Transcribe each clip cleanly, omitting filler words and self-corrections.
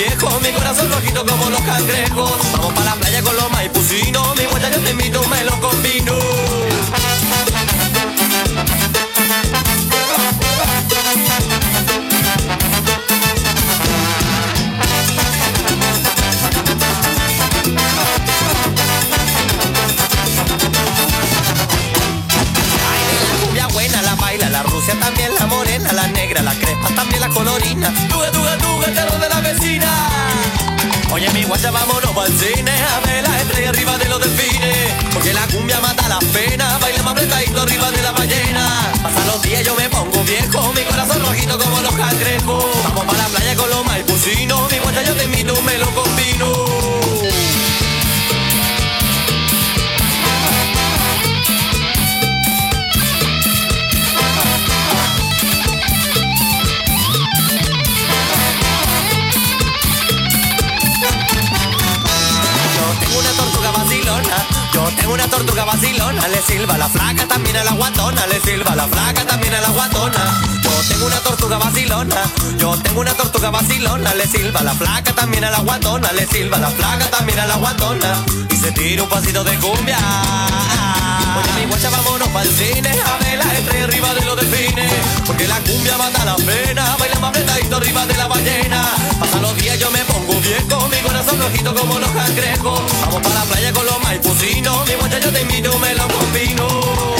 viejo, mi corazón rojito como los cangrejos. Vamos pa' la playa con los maipucinos, mi guaya yo te invito, me lo combino. La Rusia también, la morena, la negra, la crespa, también la colorina. Tuga, tuga, tuga, el terror de la vecina. Oye, mi guacha, vámonos pa'l cine a ver las estrellas arriba de los delfines. Porque la cumbia mata las penas, baila más apretadito arriba de la ballena. Pasan los días yo me pongo viejo, mi corazón rojito como los cangrejos. Vamos pa' la playa con los maipucinos, mi guacha yo te invito, me lo combino. Yo tengo una tortuga vacilona, le silba la flaca también a la guatona, le silba la flaca también a la guatona. Yo tengo una tortuga vacilona, yo tengo una tortuga vacilona, le silba la flaca también a la guatona, le silba la flaca también a la guatona. Y se tira un pasito de cumbia. Oye, mi guacha, vámonos pa'l cine a ver las estrellas arriba de los delfines. Porque la cumbia mata la pena, baila más apretadito arriba de la ballena. Pasan los días yo me pongo viejo, mi corazón rojito como los cangrejos. Vamos pa' la playa con los maipucinos, mi guacha yo te invito, me lo combino.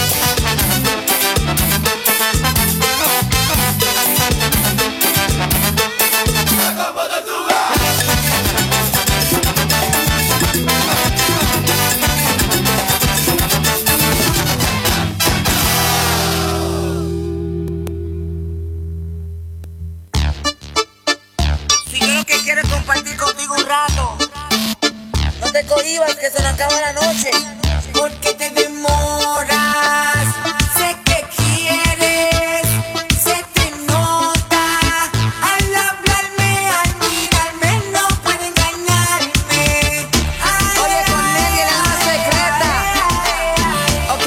Compartir contigo un rato. No te cohibas que se nos acaba la noche. Porque te demoras. Sé que quieres. Se te nota. Al hablarme, al mirarme, no puede engañarme. Oye, con Nelly la más secreta. ¿Ok?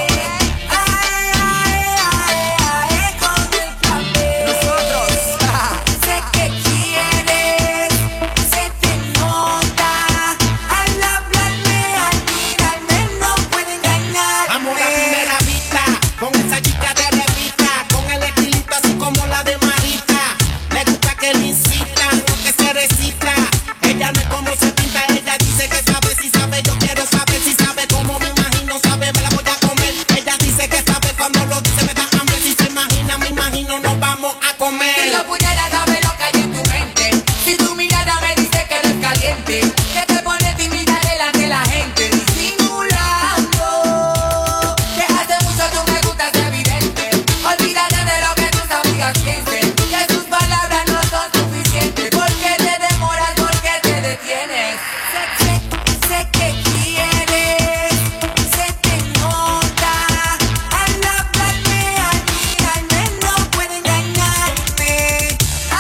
Con el papel. Nosotros. Sé que quieres. Se te nota. Al hablarme, al mirarme, no puede engañarme. Vamos a la primera vista, con esa chica de revista, con el estilito así como la de Marita. Le gusta que le insistan, no que se resista. Ella no es como se pinta, ella dice que sabe, si sabe, yo quiero saber si sabe como me imagino, sabe, me la voy a comer. Ella dice que sabe, cuando lo dice me da hambre, si se imagina, me imagino, nos vamos a comer. Si yo pudiera saber lo que hay en tu mente, si tu mirada me dice que eres caliente, que te pone tímida delante de la gente, disimulando, que hace mucho tú me gustas evidente, olvídate de lo que tus amigas piensen, que tus palabras no son suficientes, porque te demoras, porque te detienes. Sé que quieres, se te nota, al hablarme, al mirarme, no puede engañarme.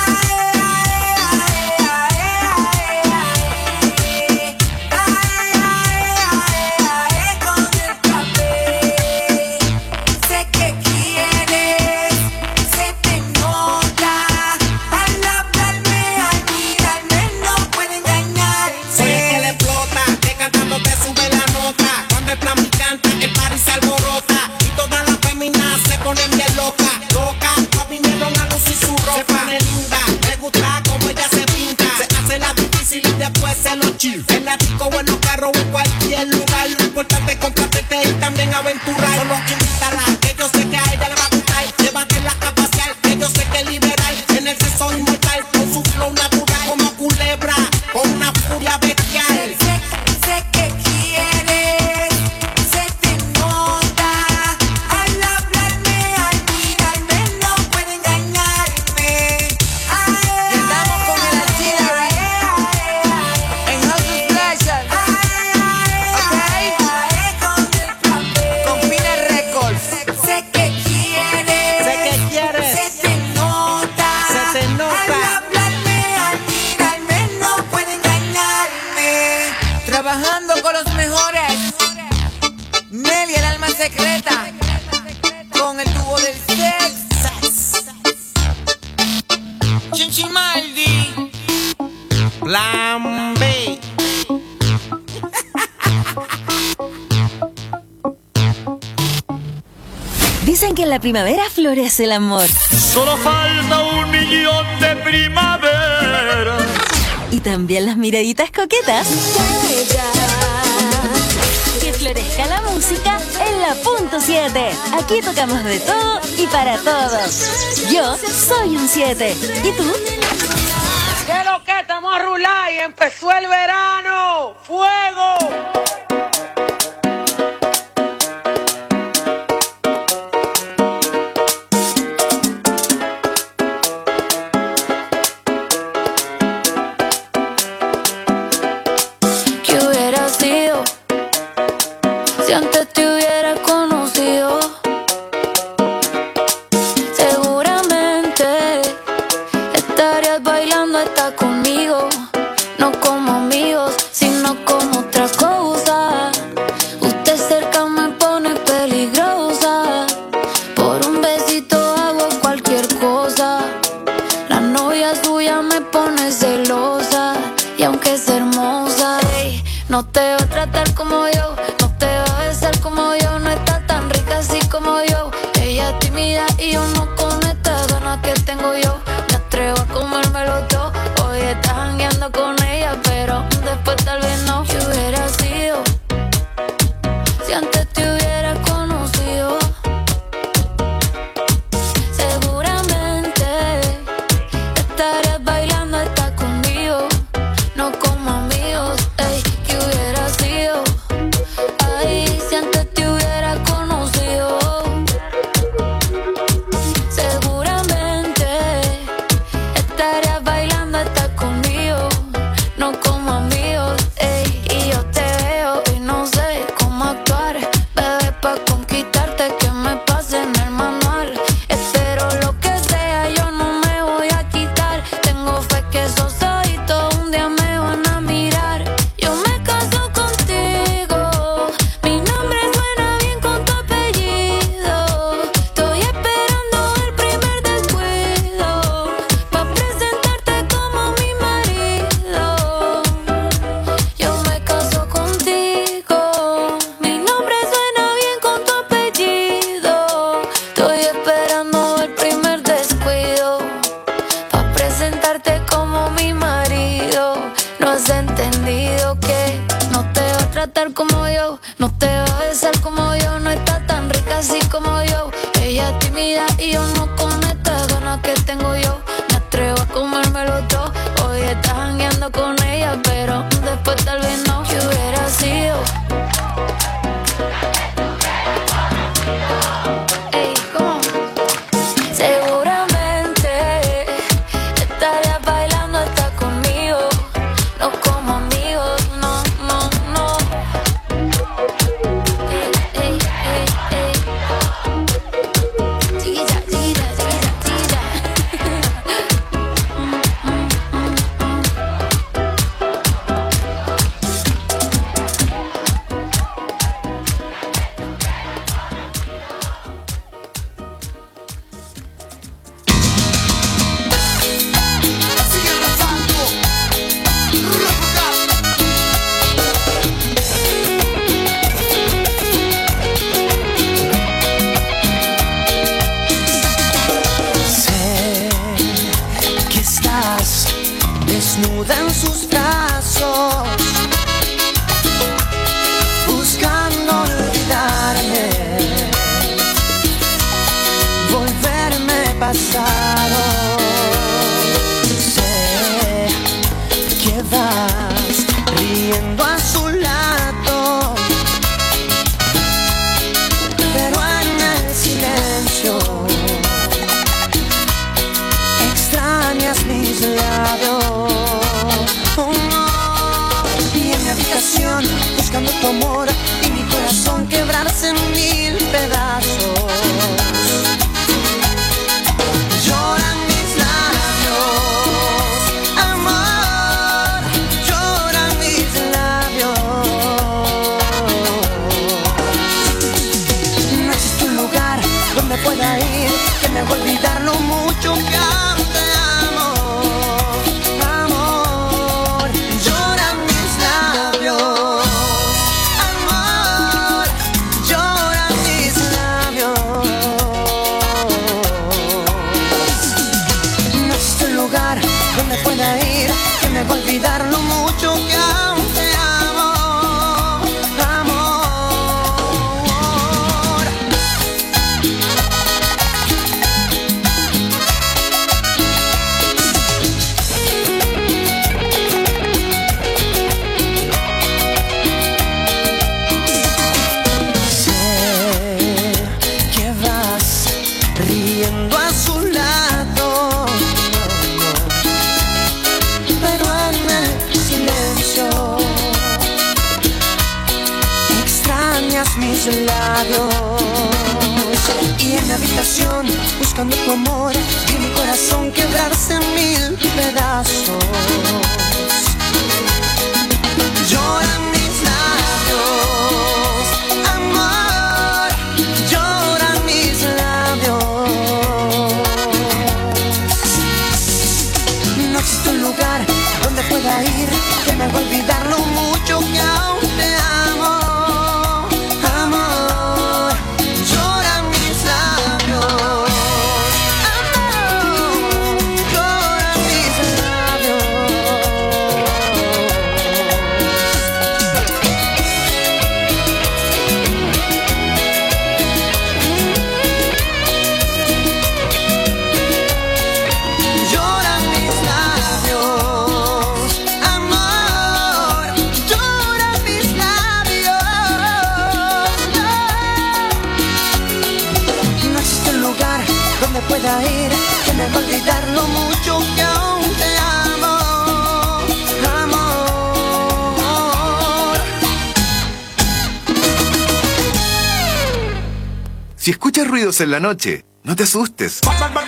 Con el papel. Sé que quieres, se te nota, al hablarme, al mirarme, no puede engañarme. Soy el que le explota, que cantando te sube la nota. Cuando el plan me canta, el party se alborota. Y todas las féminas se ponen bien loca. Loca, vinieron a lucir su ropa. Se pone linda, le gusta como ella se pinta. Se hace la difícil y después se lo chill. En la disco o en los carros o en cualquier lugar. Lo importante es compartirte y también aventurar. Solo invítala, que yo sé que a ella le va a gustar. Llévatela a pasear, que yo sé que es liberal. En el sexo inmortal, con su flow natural. Como culebra, con una furia bestial. Sé que quieres, se te nota, al hablarme, al mirarme, no puede engañarme. Y estamos con el Artillery en House of Pleasure, ¿ok? Con Pina Records. Sé que quieres, se te nota, al hablarme, al mirarme, no puede engañarme. Trabajando con los mejores, Nelly el alma secreta, con el tubo del sex, Chinchimaldi. Plan B. Dicen que en la primavera florece el amor. Solo falta 1.000.000 de primavera. Y también las miraditas coquetas. Que florezca la música en la punto 7. Aquí tocamos de todo y para todos. Yo soy un 7. ¿Y tú? ¿Qué lo que estamos a rular y empezó el verano? ¡Fuego! Si antes te hubiera conocido, seguramente estarías bailando hasta conmigo. No como amigos, sino como otra cosa. Usted cerca me pone peligrosa. Por un besito hago cualquier cosa. La novia suya me pone celosa. Y aunque es hermosa, ey, no te va a tratar como yo. Como yo, no está tan rica así como yo. Ella es tímida y yo no con estas ganas que tengo yo. Me atrevo a comérmelo todo. Hoy estás jangueando con ella, pero después tal vez no. ¿Qué hubiera sido si antes te hubiera conocido? Seguramente estarías bailando hasta conmigo. No como amigos, ey, ¿qué hubiera sido? Ay, si antes te hubiera conocido, seguramente estarías bailando hasta conmigo, no como amigos, ey. Y yo te veo y no sé cómo actuar, bebé, pa' conquistarte que me pase en el manual. Espero lo que sea, yo no me voy a quitar. Tengo fe que esos ojitos un día me van a mirar. Yo me caso contigo. Mi nombre suena bien con tu apellido. Estoy esperando el primer descuido pa' presentarte como mi marido. Yo me caso contigo. Mi nombre suena bien con tu apellido. Estoy esperando el primer descuido pa' presentarte como mi marido. No has entendido que no te va a tratar como yo, no te va a besar como yo, no está tan rica así como yo. Ella es tímida y yo no con estas ganas que tengo yo. Me atrevo a comérmelo todo. Hoy estás jangueando con ella, pero después tal vez no. ¿Qué hubiera sido? Ey, ¿cómo? Seguramente estarías bailando hasta conmigo. No como amigos, no, no, no. Ey, ey, ey, ey. Chiquilla, chiquilla, chiquilla, chiquilla. Sé que estás desnuda en sus brazos, buscando olvidarme, volverme pasado. Sé que vas riendo a su lado, pero en el silencio extrañas mis labios. Oh, no. pueda ir, que me va a olvidar lo mucho que aún te amo, amor. Riendo a su lado, pero en el silencio extrañas mis labios. Y en la habitación, buscando tu amor, vi mi corazón quebrarse en mil pedazos. Lloran mis labios, amor, lloran mis labios. No existe un lugar donde pueda ir que me haga olvidar lo mucho que aún te amo, amor. Lloran mis labios, amor, lloran mis labios. Lloran mis labios, amor, lloran mis labios. No existe un lugar donde pueda ir que me va a olvidar lo mucho que aún te amo, amor. Si escuchas ruidos en la noche, no te asustes.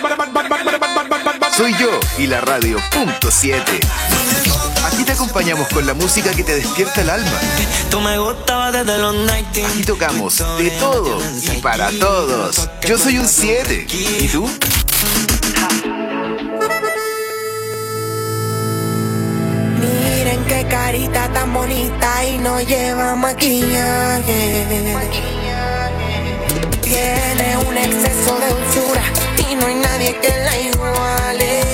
Soy yo y la radio .7. Aquí te acompañamos con la música que te despierta el alma. Tú me gustabas desde los 90. Aquí tocamos de todo y para todos. Yo soy un 7. ¿Y tú? Miren qué carita tan bonita y no lleva maquillaje. Tiene un exceso de dulzura y no hay nadie que la iguale.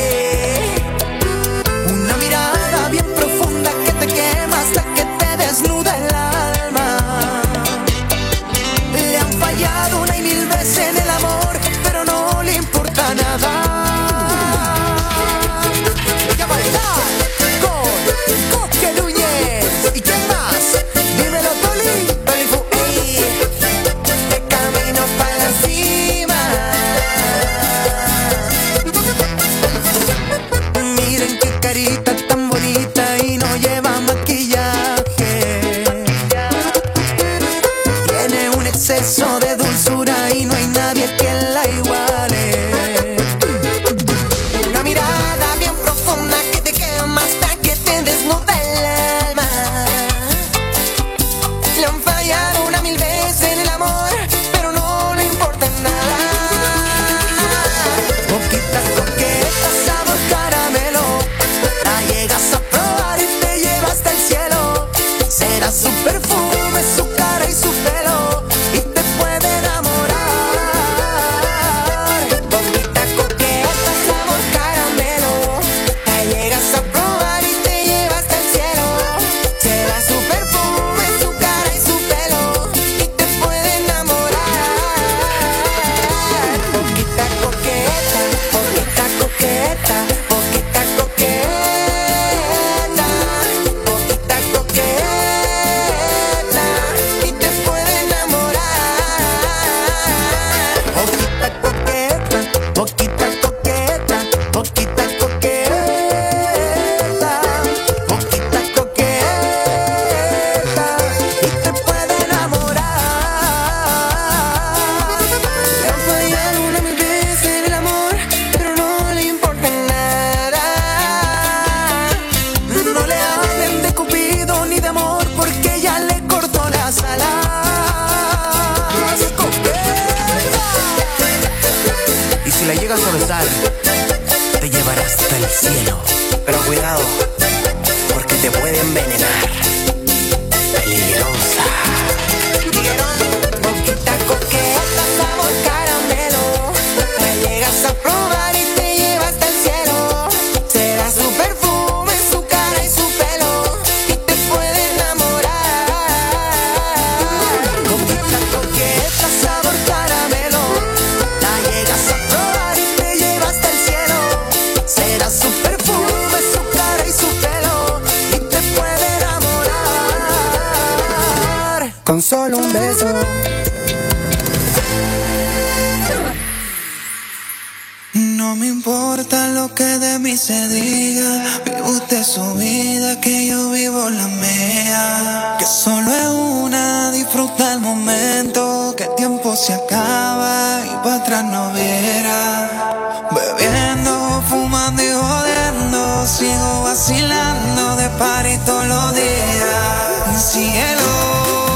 Una mirada bien profunda que te quema hasta que te desnuda el alma. Le han fallado una y mil veces en el amor, pero no le importa nada. Voy a bailar con Coque Núñez. ¿Y quién más? Dímelo, Toli. Toli Fu, ey. De camino para la cima. Miren qué carita tan bonita y no lleva maquillaje. Tiene un exceso de dulzura y no hay nadie que la iguale. Una mirada bien profunda que te quema hasta que te desnuda el alma. Le han fallado una mil veces en el amor, pero no le importa nada. Boquita coqueta, sabor caramelo, la llegas a probar y te lleva hasta el cielo. Será su perfume, su cara y su pelo, y te puede enamorar. Boquita coqueta, sabor caramelo, la llegas a probar y te lleva hasta el cielo. Será su perfume, su cara y su pelo, y te puede enamorar. Boquita coqueta, boquita coqueta, boquita coqueta, boquita coqueta, y te puede enamorar. Boquita coqueta, boquita coqueta, boquita coqueta, boquita coqueta, y te puede enamorar. Le han fallado una mil veces en el amor, pero no le importa nada. No le hablen de Cupido ni de amor, porque ya le cortó las alas. Y si la llegas a besar, te llevará hasta el cielo. Pero cuidado, porque te puede envenenar. Peligrosa. Boquita coqueta, sabor caramelo, la llegas a probar y te lleva hasta el cielo. Será su perfume, con solo un beso. No me importa lo que de mí se diga, vive usted su vida, que yo vivo la mía. Que solo es una, disfruta el momento, que el tiempo se acaba y para atrás no viera. Bebiendo, fumando y jodiendo, sigo vacilando de party todos los días. Cielo.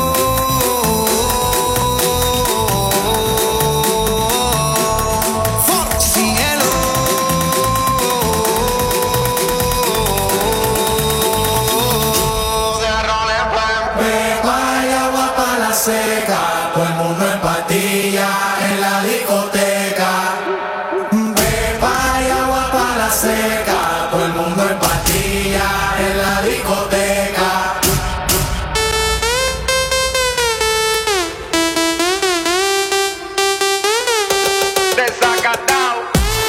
Seca, todo el mundo en patilla en la discoteca. Pepa y agua para la seca, todo el mundo en patilla en la discoteca. Desacatao.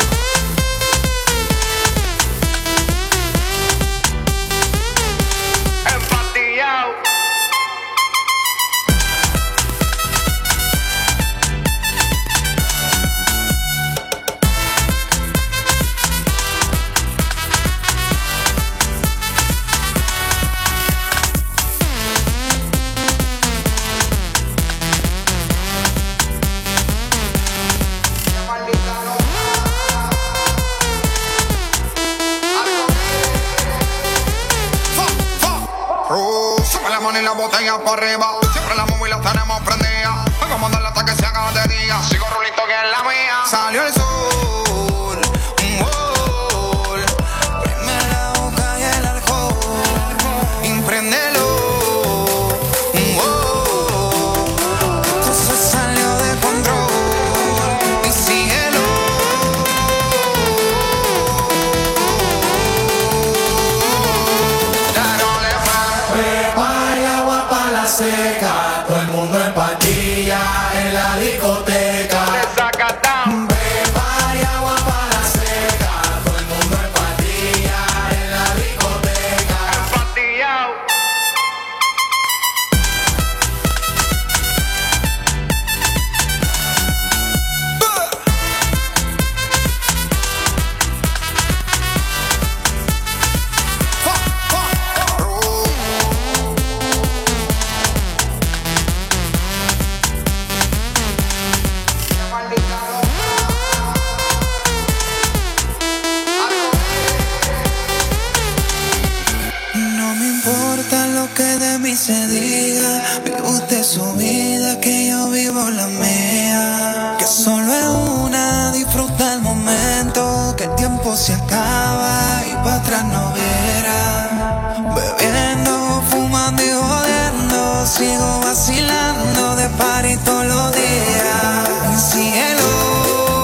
Empatillao. Sube la mano y la botella para arriba. Siempre la móvil la tenemos prendida. Vengo a mandarla hasta que se haga de día. Sigo rulito que es la mía. Salió el sol, un gol. Prende la boca y el alcohol. Impréndelo, un gol. Esto se salió de control. Y síguelo. Pepa y agua para la seca, todo el mundo en patilla en la discoteca. Pepa y agua para la seca, todo el mundo en patilla en la discoteca. No me importa lo que de mí se diga, vive usted su vida, que yo vivo la mía. Que solo es una, disfruta el momento, que el tiempo se acaba y para atrás no viera. Bebiendo, fumando y jodiendo, sigo vacilando de party todos los días. Cielo.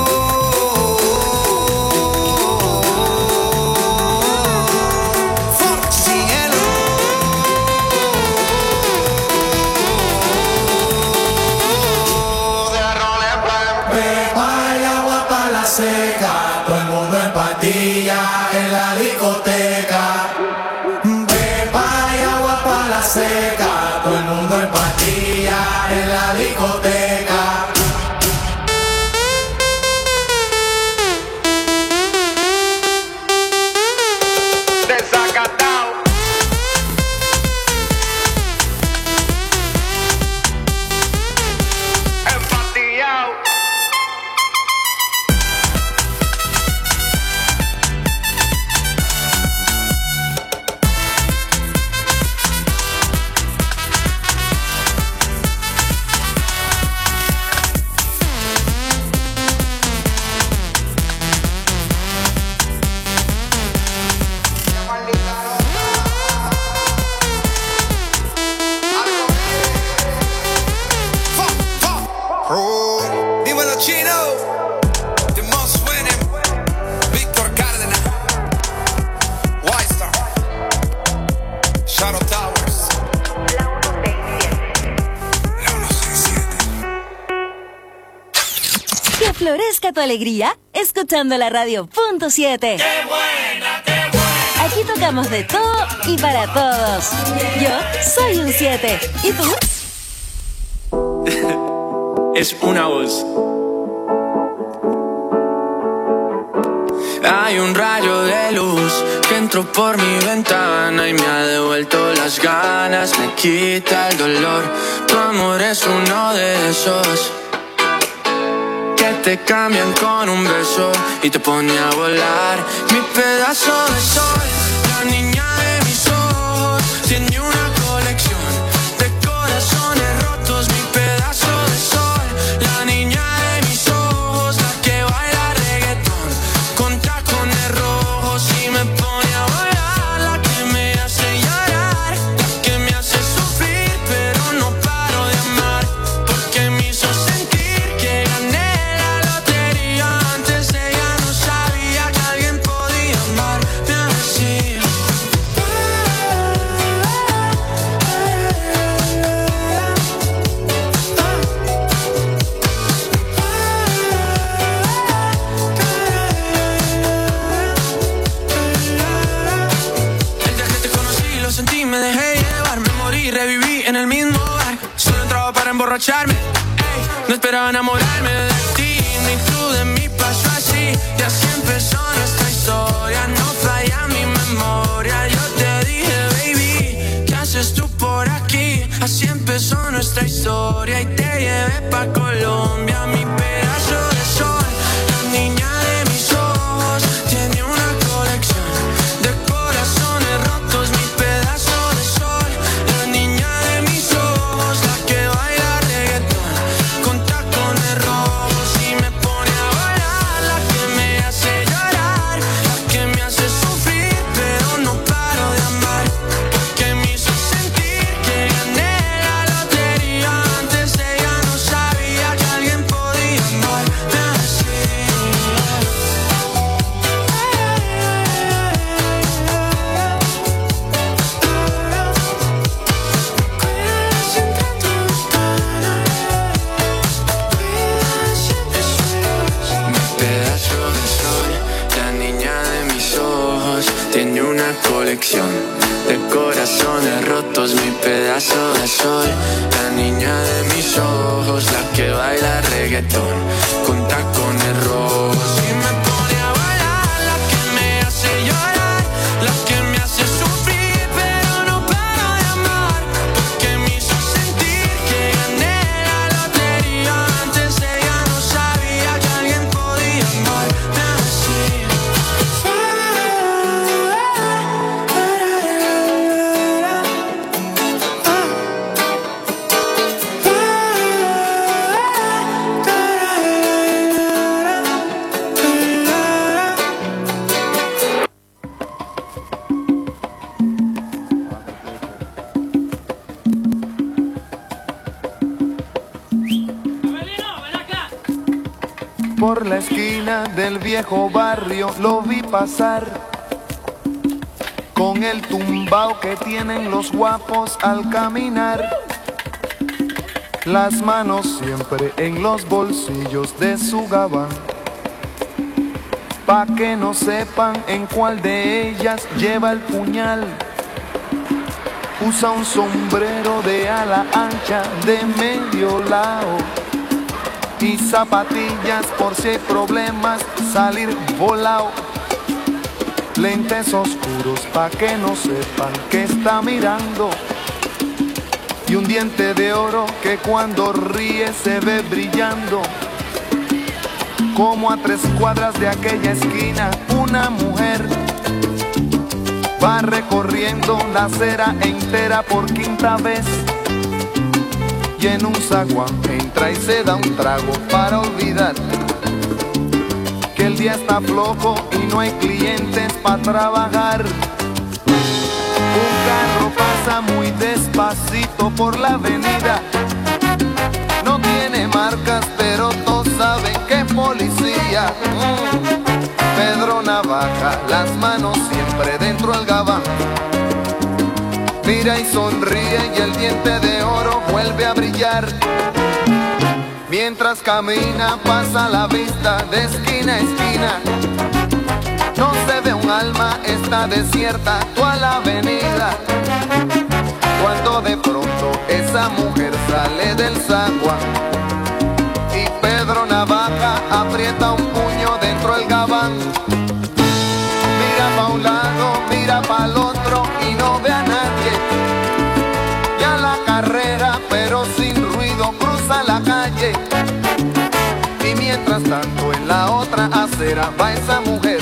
Pepa y agua para la seca, todo el mundo en patilla en la discoteca. Pepa y agua para la seca, todo el mundo en patilla en la discoteca. Desacatao. Empatillao. Dímelo, Chino. The most winning. Víctor Cárdenas. White Star. Shadow Towers. La 167. Que florezca tu alegría escuchando la radio punto 7. ¡Qué buena, qué buena! Aquí tocamos de todo y para todos. Yo soy un 7. ¿Y tú? es una voz. Hay un rayo de luz que entró por mi ventana y me ha devuelto las ganas, me quita el dolor. Tu amor es uno de esos que te cambian con un beso y te pone a volar. Mi pedazo de sol, la niña de mis ojos, tiene una colección de corazones rotos. Mi pedazo de sol, la niña de mis ojos, la que baila reggaetón con tacones rojos y me pone a volar. La que me hace llorar, la que me hace sufrir, pero no paro de amar, porque me hizo sentir que gané la lotería. Antes ella no sabía que alguien podía amarme así. El día que te conocí lo sentí, me dejé llevar, me morí, reviví en el mismo bar. Solo entraba para emborracharme, ey, no esperaba enamorarme de ti, ni tú de mí. Pasó así y así empezó nuestra historia. No falla mi memoria. Yo te dije, baby, ¿qué haces tú por aquí? Así empezó nuestra historia y te llevé pa' Colombia. Mi pedazo de sol, la niña de mis ojos, tiene una colección de corazones rotos. Mi pedazo de sol, la niña de mis ojos, la que baila reggaetón con tacones rojos y me pone a volar. La que me hace llorar, la que me hace sufrir, pero no paro de amar, porque me hizo sentir que gané la lotería. Antes ella no sabía que alguien podía amarme así. Mi pedazo de sol, la niña de mis ojos, tiene una colección de corazones rotos. Mi pedazo de sol, la niña de mis ojos, la que baila reggaetón con tacones rojos y me pone a volar. La que me hace llorar, la que me hace sufrir, pero no paro de amar, porque me hizo sentir que gané la lotería. Antes ella no sabía que alguien podía amarme así. Por la esquina del viejo barrio lo vi pasar, con el tumbao que tienen los guapos al caminar, las manos siempre en los bolsillos de su gabán, pa' que no sepan en cuál de ellas lleva el puñal. Usa un sombrero de ala ancha de medio lado y zapatillas por si hay problemas salir volado. Lentes oscuros pa' que no sepan que está mirando, y un diente de oro que cuando ríe se ve brillando. Como a 3 cuadras de aquella esquina una mujer va recorriendo la acera entera por 5ª vez, y en un zaguán entra y se da un trago para olvidar que el día está flojo y no hay clientes para trabajar. Un carro pasa muy despacito por la avenida, no tiene marcas pero todos saben que es policía. Pedro Navaja, las manos siempre dentro del gabán, mira y sonríe y el diente de oro vuelve a brillar. Mientras camina pasa la vista de esquina a esquina, no se ve un alma, está desierta toda la avenida. Cuando de pronto esa mujer sale del zaguán guarda un puño dentro del gabán. Mira pa' un lado, mira pa' el otro y no ve a nadie. Ya la carrera, pero sin ruido, cruza la calle. Y mientras tanto en la otra acera va esa mujer,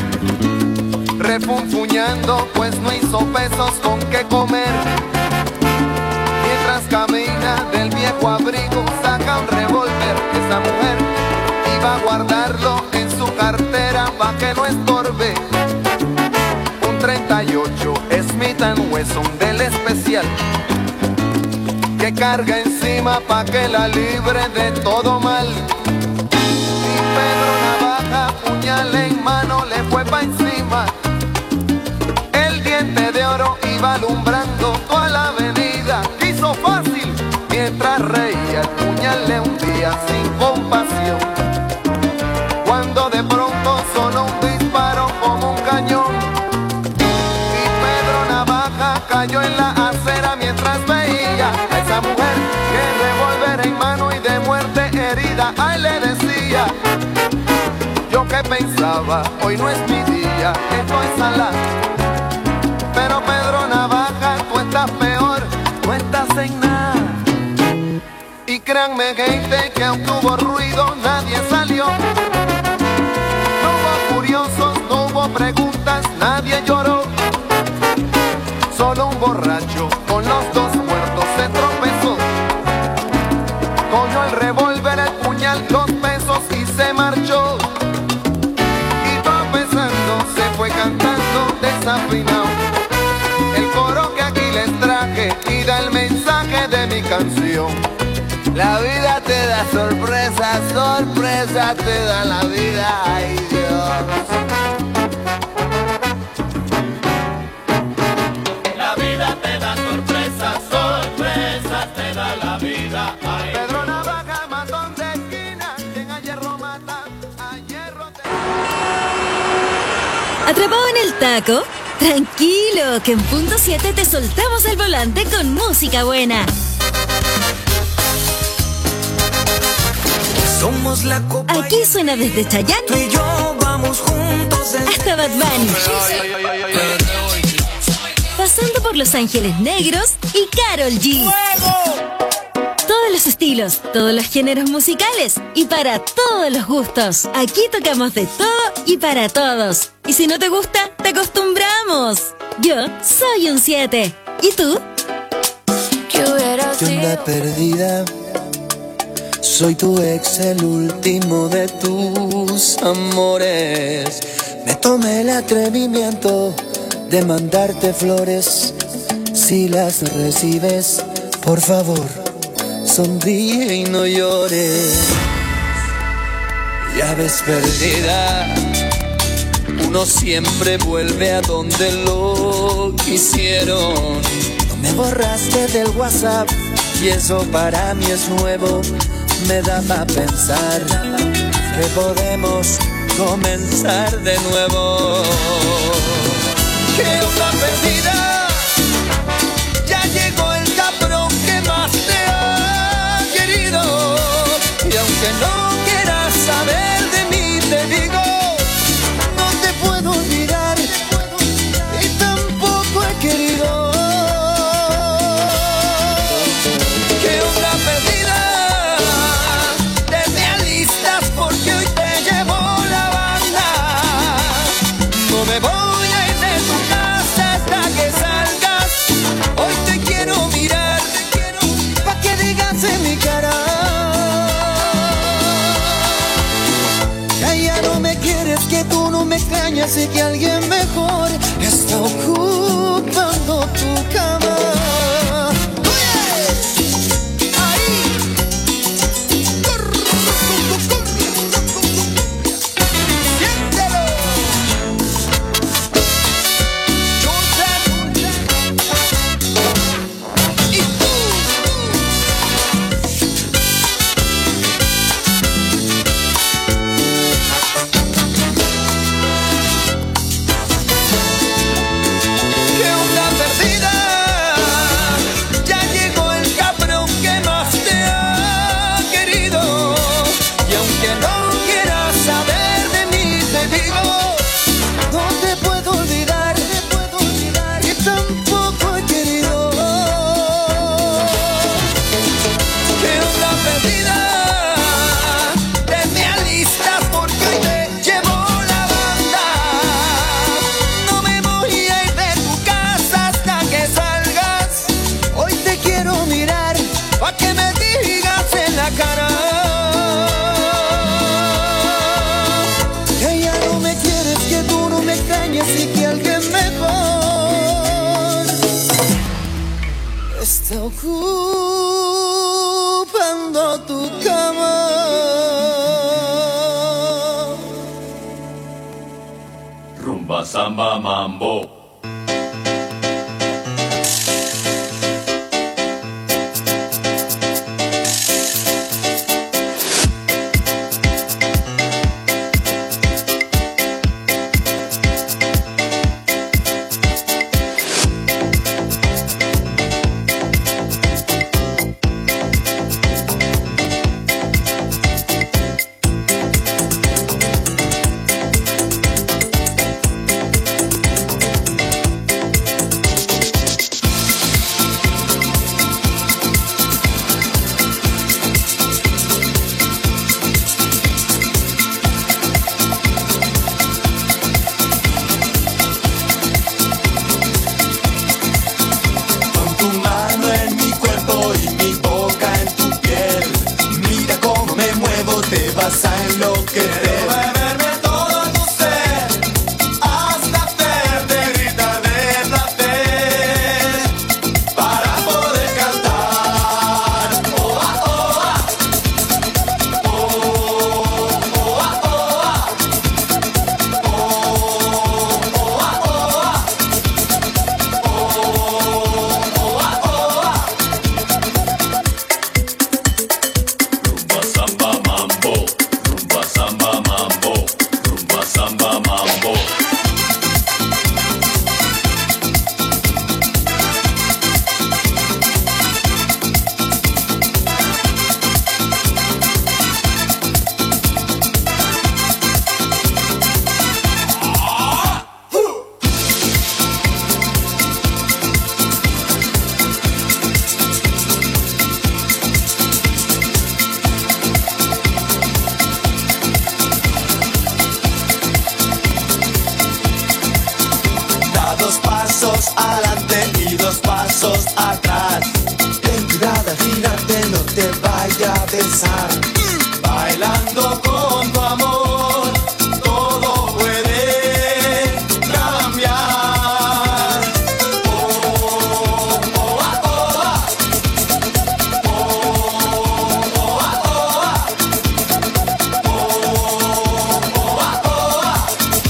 refunfuñando pues no hizo pesos con qué comer. Mientras camina del viejo abrigo saca un revólver. Esa mujer iba a guardarlo en su cartera pa' que no estorbe. Un 38 Smith & Wesson del especial, que carga encima pa' que la libre de todo mal. Y Pedro Navaja, puñal en mano, le fue pa' encima. El diente de oro iba alumbrando toda la avenida. Quiso fácil mientras reía, el puñal le hundía sin compasión. Cuando de pronto sonó un disparo como un cañón, y Pedro Navaja cayó en la acera mientras veía a esa mujer que revólver en mano y de muerte herida. Ay, le decía, yo que pensaba, hoy no es mi día, estoy salada. Pero Pedro Navaja, tú estás peor, tú estás en nada. Y créanme gente que aunque hubo ruido nadie salió. No hubo curiosos, no hubo preguntas, nadie lloró. Solo un borracho con los dos muertos se tropezó. Cogió el revólver, el puñal, los pesos y se marchó. Y tropezando se fue cantando desafinado el coro que aquí les traje y da el mensaje de mi canción. La vida te da sorpresas, sorpresa te da la vida, ay Dios. La vida te da sorpresas, sorpresas te da la vida. Ay. Pedro Navaja, matón de esquina, quien a hierro mata, a hierro te... ¿Atrapado en el taco? Tranquilo, que en punto 7 te soltamos el volante con música buena. Somos la copa. Aquí suena desde Chayanne Tú y yo vamos juntos hasta Bad Bunny, pasando por Los Ángeles Negros y Karol G. Todos los estilos, todos los géneros musicales y para todos los gustos. Aquí tocamos de todo y para todos. Y si no te gusta, te acostumbramos. Yo soy un 7. ¿Y tú? ¿Qué hubiera ¿Qué onda sido? perdida? Soy tu ex, el último de tus amores. Me tomé el atrevimiento de mandarte flores. Si las recibes, por favor, sonríe y no llores. Ya ves perdida, uno siempre vuelve a donde lo quisieron. No me borraste del WhatsApp y eso para mí es nuevo. Me da pa' pensar que podemos comenzar de nuevo. ¿Qué onda perdida? Ya llegó el cabrón que más te ha querido. Y aunque no quieras saber de mí, te digo, no te puedo olvidar y tampoco he querido. ¿Qué onda perdida? Te alistas porque hoy te llevo la banda. No me voy a ir de tu casa hasta que salgas. Hoy te quiero mirar, pa' que digas en mi cara que ya no me quieres, que tú no me extrañas y que alguien mejor está ocupando tu cama. ¿Qué onda perdida? ocupando tu cama. Rumba, samba, mambo. Bailando con tu amor, todo puede cambiar. Oh, oh, ah, oh, ah. Oh, oh, ah, oh, ah. Oh, oh, ah, oh, ah.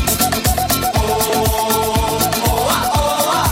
Oh, oh, ah, oh, ah.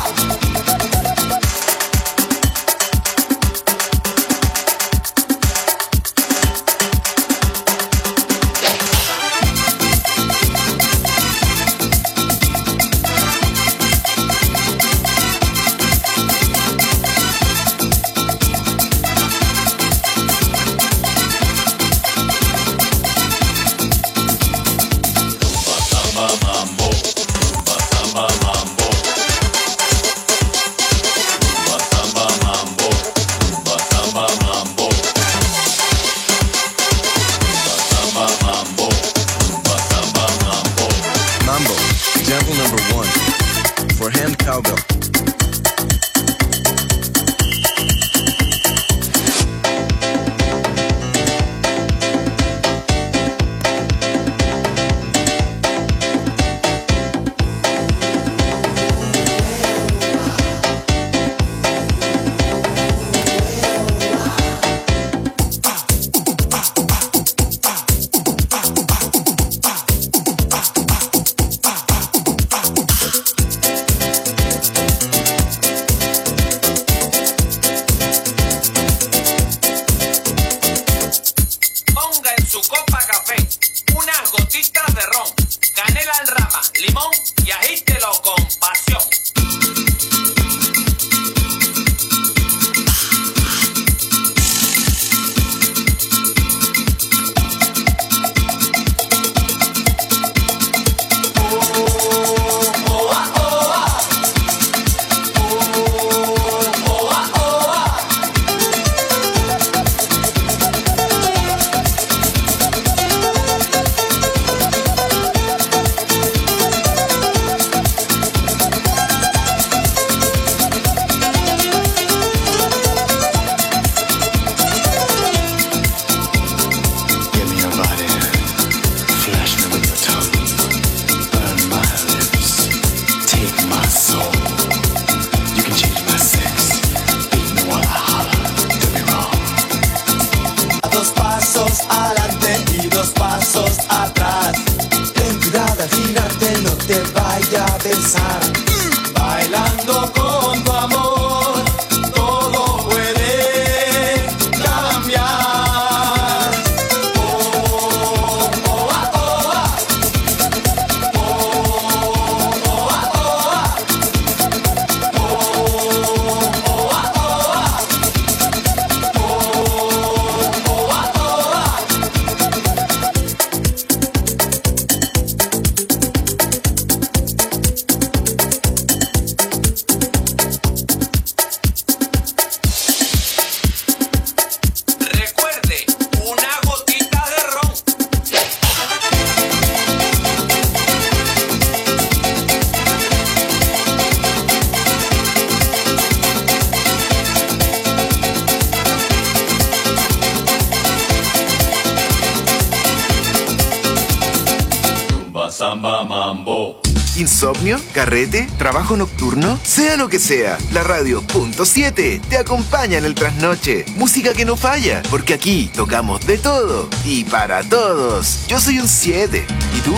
mambo. ¿Insomnio? ¿Carrete? ¿Trabajo nocturno? Sea lo que sea, la radio.7 te acompaña en el trasnoche. Música que no falla, porque aquí tocamos de todo y para todos. Yo soy un 7. ¿Y tú?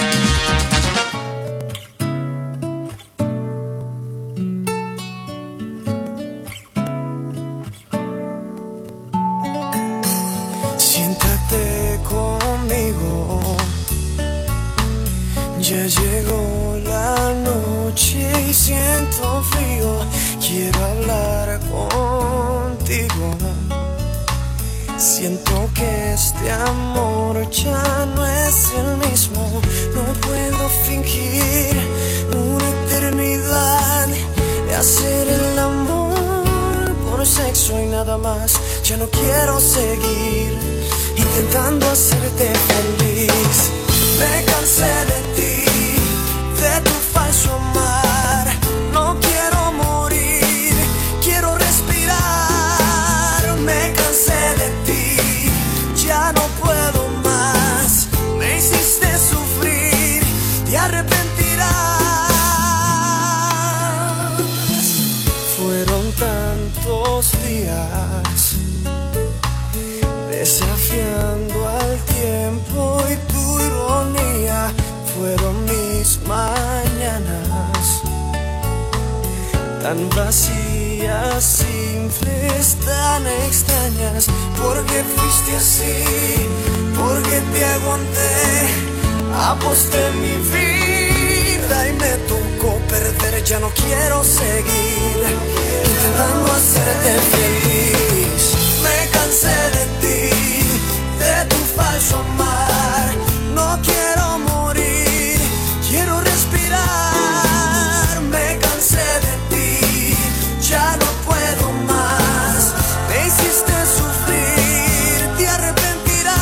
Siéntate conmigo. Ya llegó la noche y siento frío. Quiero hablar contigo. Siento que este amor ya no es el mismo. No puedo fingir una eternidad de hacer el amor por sexo y nada más. Ya no quiero seguir intentando hacerte feliz. Me cansé de ti, de tu falso amar. No quiero morir, quiero respirar. Me cansé de ti, ya no puedo más. Me hiciste sufrir, te arrepentirás. Fueron tantos días desafiando al tiempo y tu ironía. Fueron mis mañanas tan vacías, simples, tan extrañas. Porque fuiste así, porque te aguanté, aposté mi vida y me tocó perder. Ya no quiero seguir intentando hacerte feliz. Me cansé de ti, de tu falso amar. No quiero morir, quiero respirar. Me cansé de ti, ya no puedo más. Me hiciste sufrir, te arrepentirás.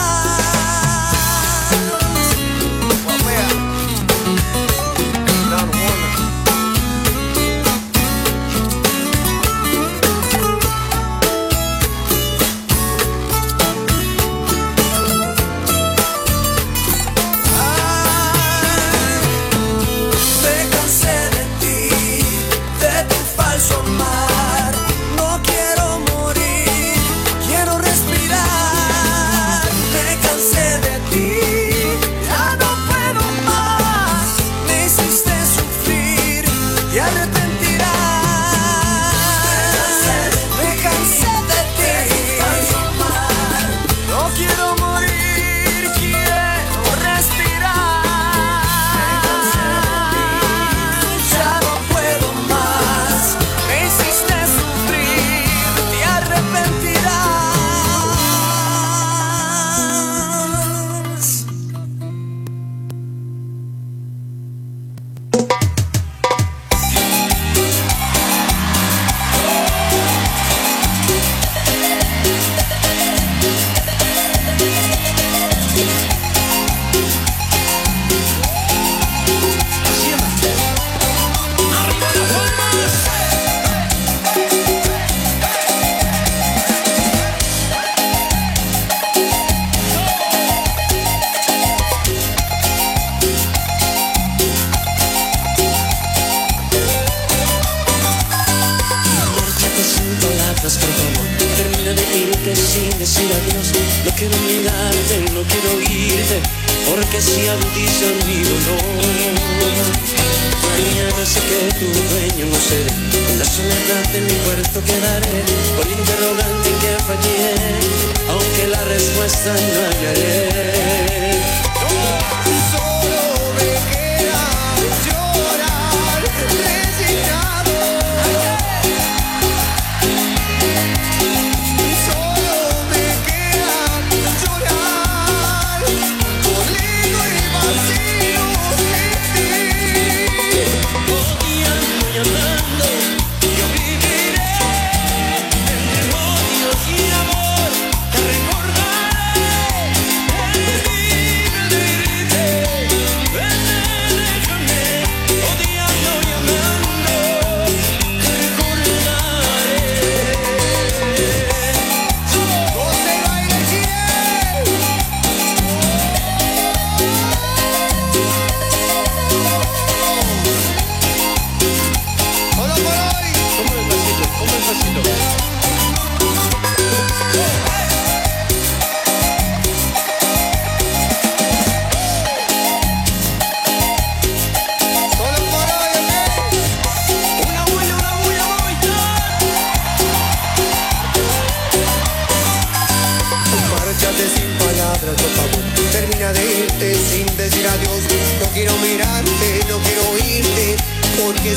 Amor, te recordaré el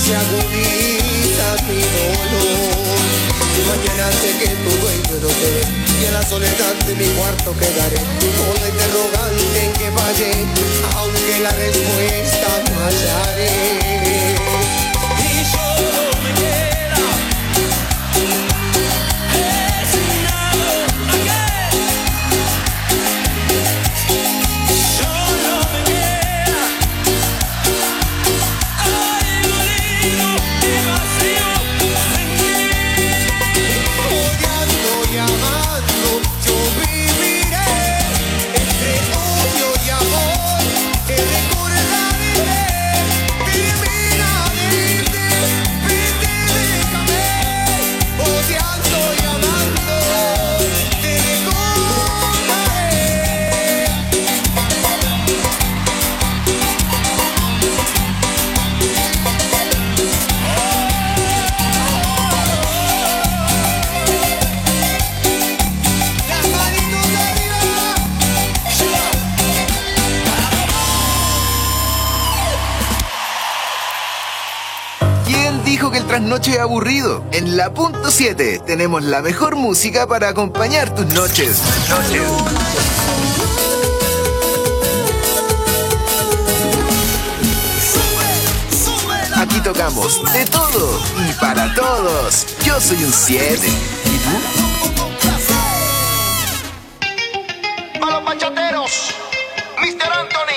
se agudiza mi dolor. Mañana sé que tu dueño no te ve, y en la soledad de mi cuarto quedaré, con la interrogante en que fallé, aunque la respuesta no hallaré. Y solo me queda resignado again. Solo me queda alegría y vacío en mí. Odiando y amando yo viviré, entre odio y amor que recordaré. Termina de irte, vete, déjame. Odiando y amando te recordaré. Las manitos arriba. ¿Quién dijo que el trasnoche es aburrido? En la punto 7 tenemos la mejor música para acompañar tus noches. Aquí tocamos de todo y para todos. Yo soy un 7. ¿Y tú? A los bachateros, Mr. Anthony,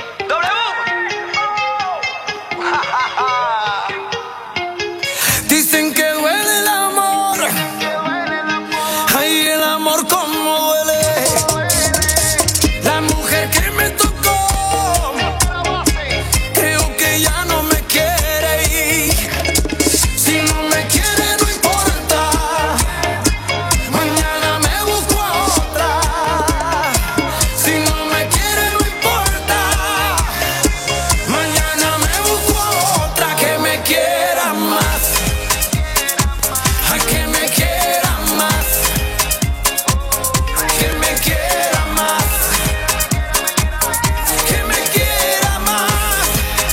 Dicen que duele el amor. Ay, el amor como duele. La mujer que me tocó, creo que ya no me quiere ir. Si no me quiere no importa, mañana me busco a otra. Si no me quiere no importa, mañana me busco a otra que me quiera más. A que me quiera más, que me quiera más, que me quiera más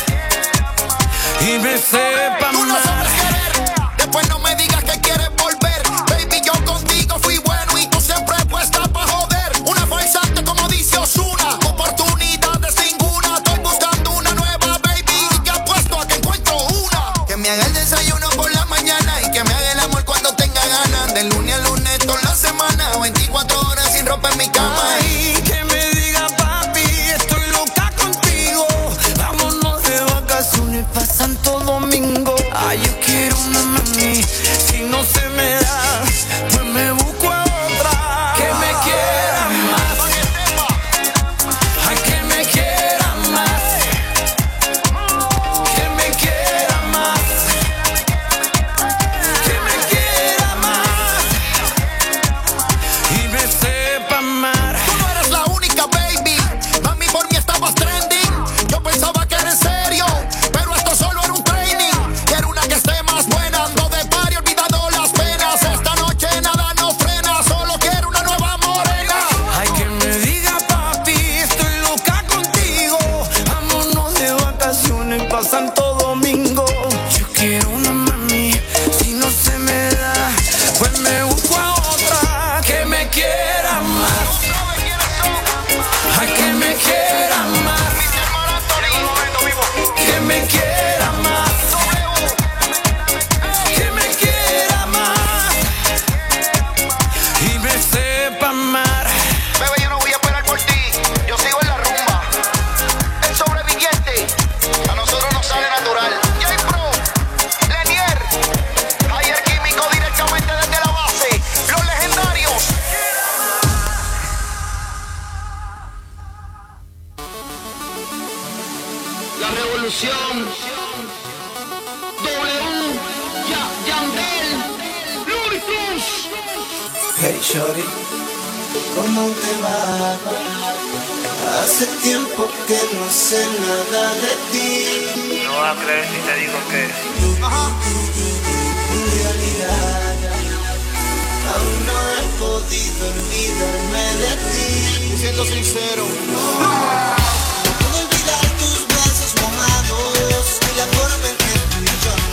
y me sepa tú no más. sabes querer. Después no me digas que quieres volver. Baby, yo contigo fui bueno y tú siempre puesta pa' joder. Una falsante como dice Ozuna, oportunidades ninguna. Estoy buscando una nueva baby y que apuesto a que encuentro una. Que me haga el desayuno por la mañana y que me haga el amor cuando tenga ganas. De lunes a lunes toda la semana, 24 horas sin ropa en mi cama. Ay, que me diga papi, estoy loca contigo. Vámonos de vacaciones pa' Santo Domingo. Ay, yo quiero una mami, si no se me da, pues me busco a otra. Que me quiera más, ay, que me quiera más, que me quiera más, que me quiera más y me sepa amar. Tú no eres la única, baby. Mami, por mí estabas trending. Yo pensaba que era en serio, pero esto solo era un training. Quiero una que esté más buena. Ando de party, olvidando las penas. Esta noche nada nos frena. Solo quiero una nueva morena. Ay, que me diga papi, estoy loca contigo. Vámonos de vacaciones pa' Santo Domingo. Yo quiero una mami, si no se me da, pues me busco a otra. Que me quiera más, ay, que me quiera más, que me quiera más, que me quiera más y me sepa amar. Bebé, yo no voy a esperar por ti. Yo sigo en la rumba. El sobreviviente, a nosotros nos sale natural. J-Pro, Lenier, Ayer Químico directamente desde la base. Los legendarios. La revolución. W, Yandel, Looney Tunes. Hey shorty, ¿cómo te va? Hace tiempo que no sé nada de ti. No vas a creer si te digo que En realidad, aún no he podido olvidarme de ti. Siendo sincero, puedo olvidar tus besos mojados y la forma en que tú y yo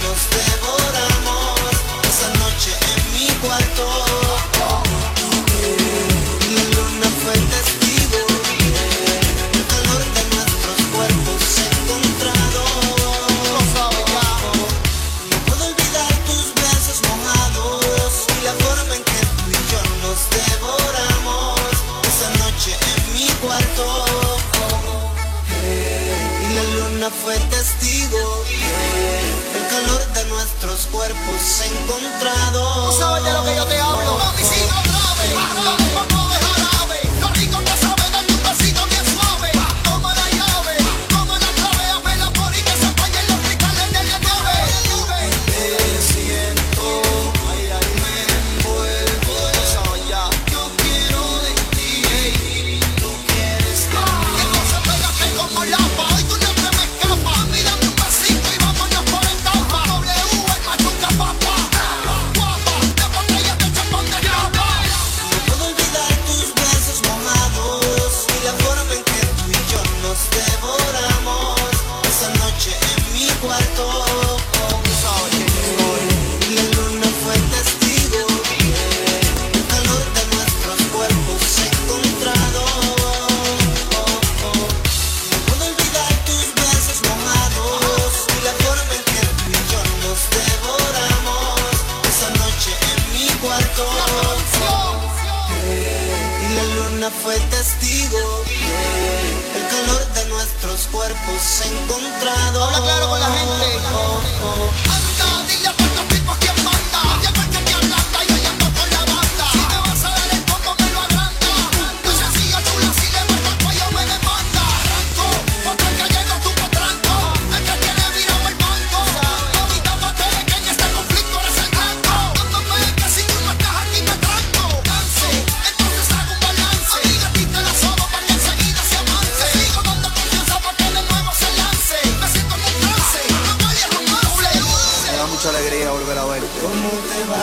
fue testigo. El calor de nuestros cuerpos encontrados. ¿Tú sabes de lo que yo te hablo? Mami, sigue otra vez. Dame un poco de jarabe. Lo rico que sabe, dame un pasito bien suave. Toma la llave, toma la clave. Apela por y que se fallen los cristales de la nave. Te siento, ay, ay, me envuelvo. Yo quiero de ti, tú quieres de mí. Entonces pégate como lapa. Hoy tú no te me escapas. Mírame un pasito y vámonos por el tapa. W, el machuca papa. Guapa, de botella de chapón de capa. No puedo olvidar tus besos mojados y la forma en que tú y yo nos devoramos esa noche en mi cuarto. Y la luna fue testigo. El calor de nuestros cuerpos encontrados. No puedo olvidar tus besos mojados y la forma en que tú y yo nos devoramos esa noche en mi cuarto. Y la luna fue testigo. El calor de nuestros cuerpos encontrados. Habla claro con la gente. Anda, dile a Puerto Rico quién manda. Llega el que te ablanda y yo ando con la banda. Si me vas a dar el combo me lo agranda. Muy sencillo, chula, si le muerto el cuello me demanda. Arranco, porque el gallego tu potranco. El que tiene virado el banco. Ahorita mate de que en este conflicto eres el blanco. Dándome que si tú no estás aquí me tranco. Canso, entonces hago un balance. Amiga, a ti te la sobo para que enseguida se avance. Sigo dando confianza para que de nuevo se lance. Me siento en un trance, no vaya a romance. Me da mucha alegría volver a verte. ¿Cómo te va?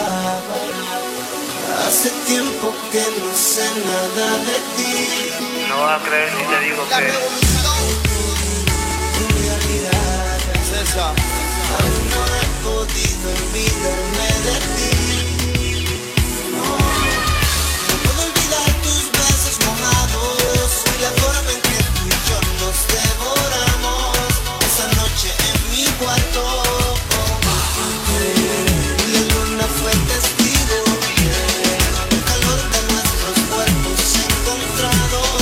Hace tiempo que no sé nada de ti. No vas a creer si te digo La que revolución. En realidad, César, aún no he podido olvidarme de ti. No puedo olvidar tus besos mojados y la forma en que tú y yo nos devoramos esa noche en mi cuarto. Y la luna fue testigo. El calor de nuestros cuerpos encontrados.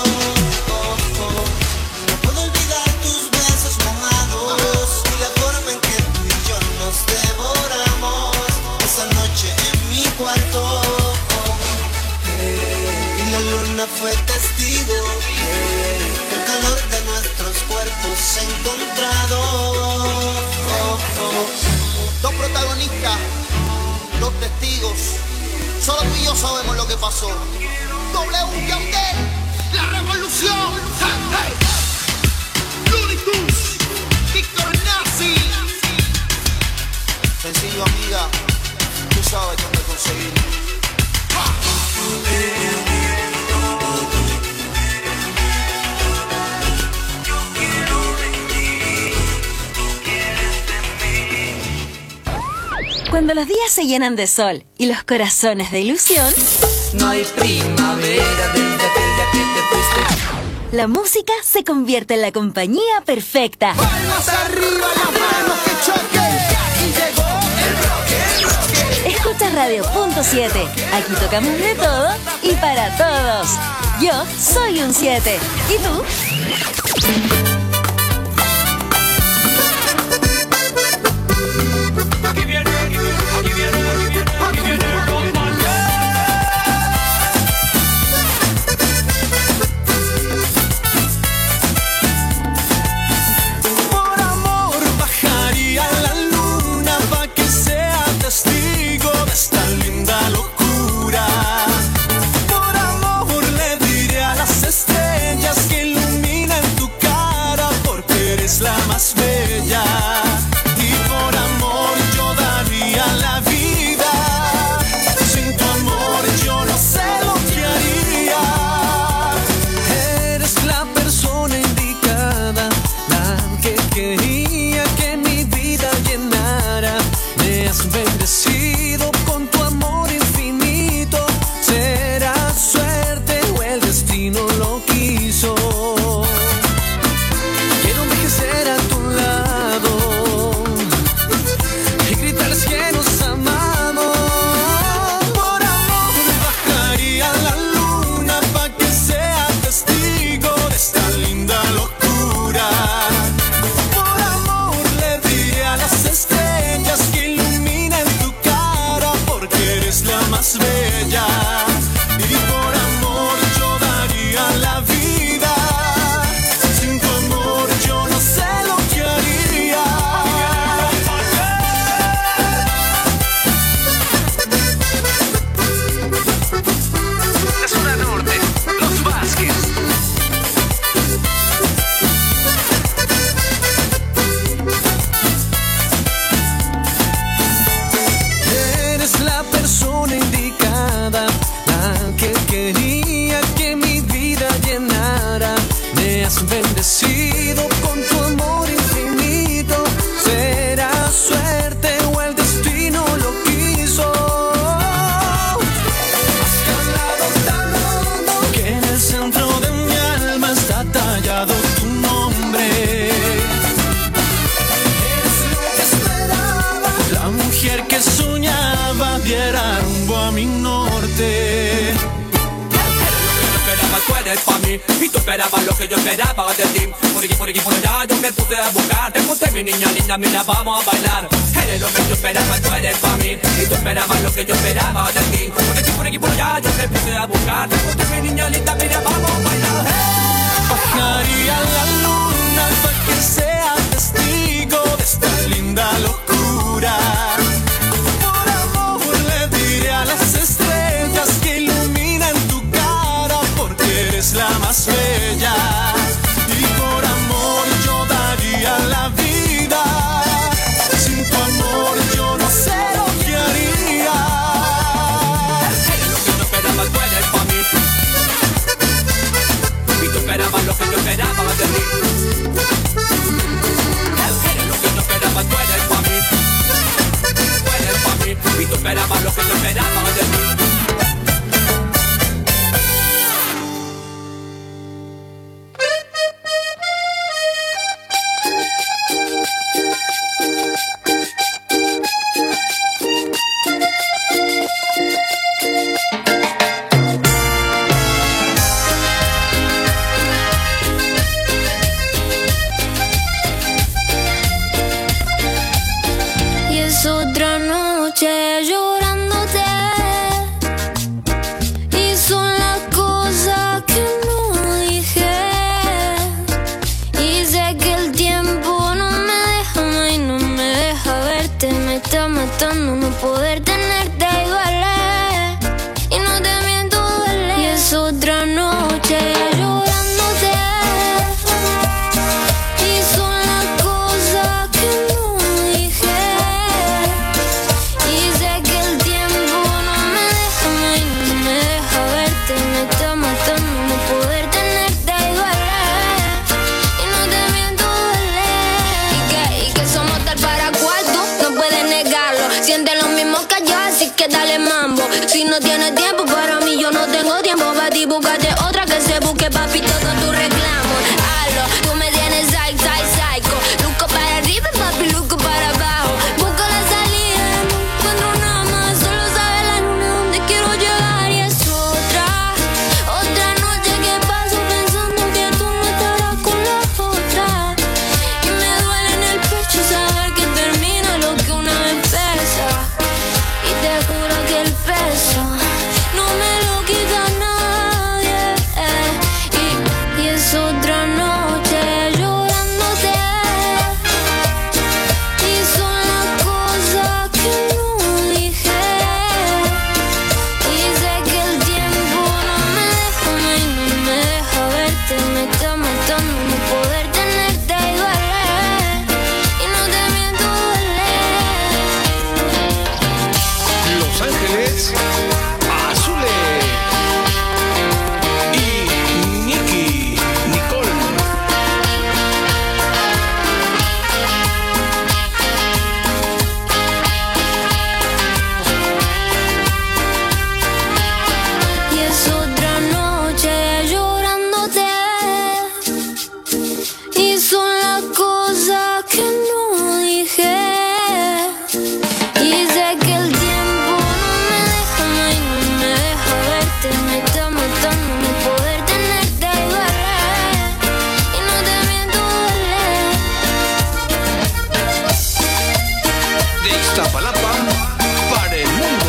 No puedo olvidar tus besos mojados y la forma en que tú y yo nos devoramos esa noche en mi cuarto. Y la luna fue testigo. El calor de nuestros cuerpos encontrados. Dos protagonistas, dos testigos. Solo tú y yo sabemos lo que pasó. W Yandel, la revolución. Hey, hey. Looney Tunes, Víctor Nazi. sencillo amiga, tú sabes dónde conseguirlo. Cuando los días se llenan de sol y los corazones de ilusión, No hay primavera desde aquella que te fuiste. la música se convierte en la compañía perfecta. Palmas arriba, las manos que choquen. Y llegó el rock. Escucha Radio.7. Aquí tocamos de todo y para todos. Yo soy un 7. ¿Y tú? Por amor bajaría la luna pa' que sea testigo de esta linda locura. Por amor le diré a las estrellas que iluminan tu cara diera rumbo a mi norte. Tú eres pa' mí y tú esperabas lo que yo esperaba de ti. Por aquí, por allá yo me puse a buscar. Te puse mi niña linda, mira, vamos a bailar. Eres lo que yo esperaba, tú eres pa' mí y tú esperabas lo que yo esperaba de ti. Por aquí, por allá yo me puse a buscar. Te puse mi niña linda, mira, vamos a bailar. Bajaría la luna para que sea testigo de esta linda locura. Por amor le diré a las estrellas que iluminan tu cara, porque eres la más bella. Y por amor yo daría la vida. Sin tu amor yo no sé lo que haría. Eres lo que yo esperaba, tú eres pa' mí y tú esperabas lo que yo esperaba de ti. Eres lo que yo esperaba, tú eres pa' mí. Tú eres pa' mí y tú esperabas lo que yo esperaba de ti. Y es otra noche llorándote. Y son las cosas que no dije. Y sé que el tiempo no me deja más y no me deja verte. Me está matando no poder tenerte y duele. Y no te miento, duele. Y es otra noche llorándote. Y son las cosas que no dije. Y sé que el tiempo no me deja más y no me deja verte. Me está matando no poder tenerte y duele. Y no te miento, duele. Y que somos tal para cual, tú no puedes negarlo. Siente lo mismo que yo, así que dale mambo. Si no tienes tiempo para mí, yo no tengo tiempo para ti. Búscate otra que se busque, papito, con tu reclamo. Hazlo, tú me tienes psycho. Luco para arriba, papi, luco para abajo. Busco la salida, no encuentro nada más. Solo sabe la luna donde quiero llegar. Y es otra noche que paso pensando que tú no estarás con la otra. Y me duele en el pecho saber que termina lo que una vez empieza. Y te juro que el peso no me lo quita nadie. Y es otra noche llorándote. Y son las cosas que no dije. Y sé que el tiempo no me deja más y no me deja verte. Me está matando no poder tenerte y duele. Y no te miento, duele. Los Ángeles Azules y Nicole. Y es otra noche llorándote. Y son las cosas que no dije. Y sé que el tiempo no me deja más y no me deja verte. Me está matando no poder tenerte y duele. Y no te miento, duele. De Iztapalapa para el mundo.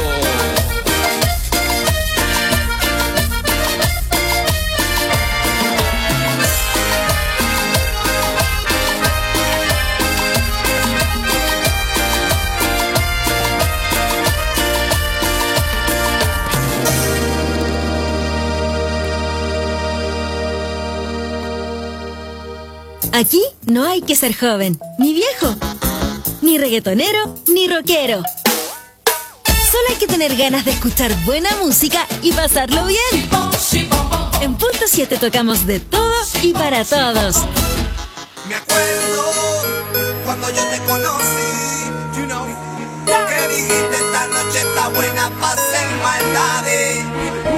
Aquí no hay que ser joven, ni viejo, ni reggaetonero, ni rockero. Solo hay que tener ganas de escuchar buena música y pasarlo bien. En Punto 7 tocamos de todo y para todos. Me acuerdo cuando yo te conocí, you know, que dijiste esta noche está buena para hacer maldades.